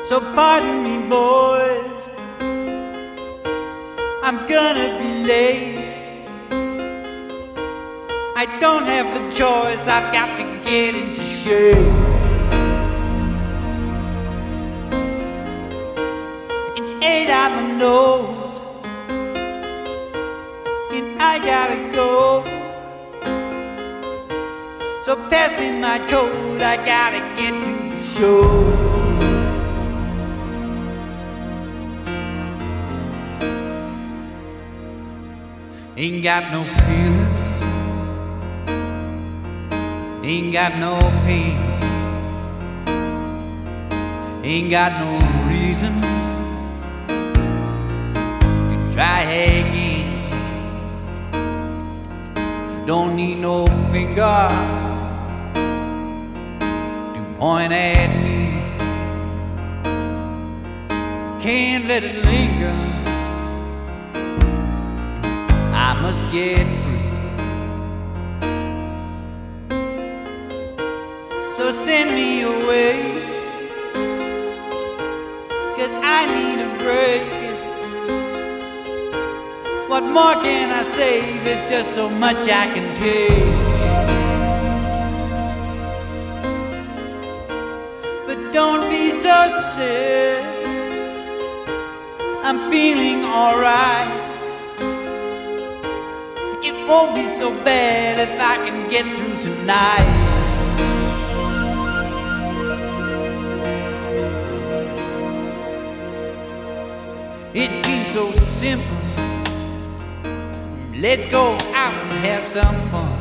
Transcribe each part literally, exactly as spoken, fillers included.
So pardon me, boys, I'm gonna be late. I don't have the choice, I've got to get into shape. It's eight on the nose, and I gotta go. So pass me my coat, I gotta get to the show. Ain't got no feelings, ain't got no pain, ain't got no reason to try again. Don't need no finger to point at me, can't let it linger, I must get free. So send me away, 'cause I need a break. What more can I say? There's just so much I can take. But don't be so sad, I'm feeling alright. It won't be so bad if I can get through tonight. It seems so simple. Let's go out and have some fun.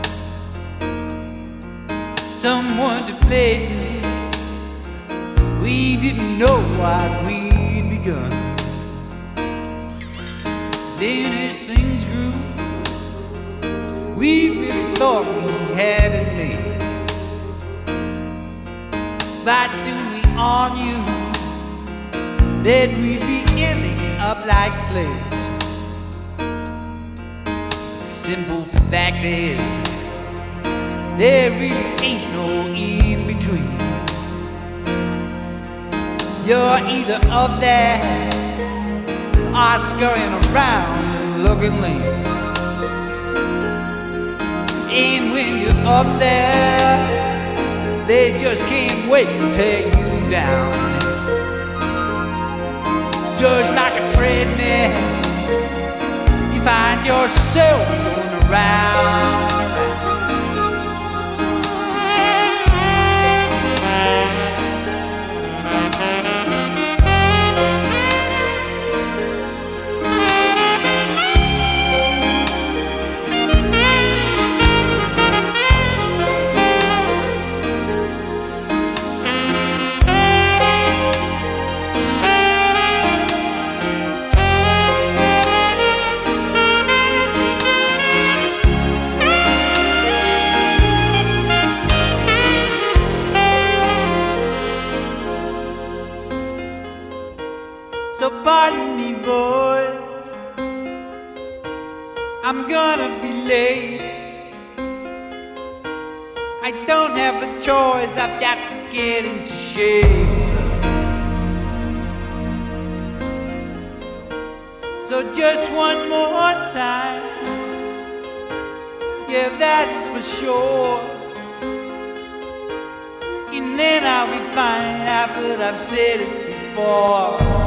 Someone to play to. We didn't know what we'd begun. Then as things grew, we really thought we had it made. But soon we all knew that we'd be ending up like slaves. The simple fact is, there really ain't no in between. You're either up there or scurrying around looking lame. And when you're up there, they just can't wait to take you down. Just like a treadmill, you find yourself going around. So pardon me, boys, I'm gonna be late. I don't have the choice, I've got to get into shape. So just one more time, yeah, that's for sure. And then I'll be fine, but I've said it before.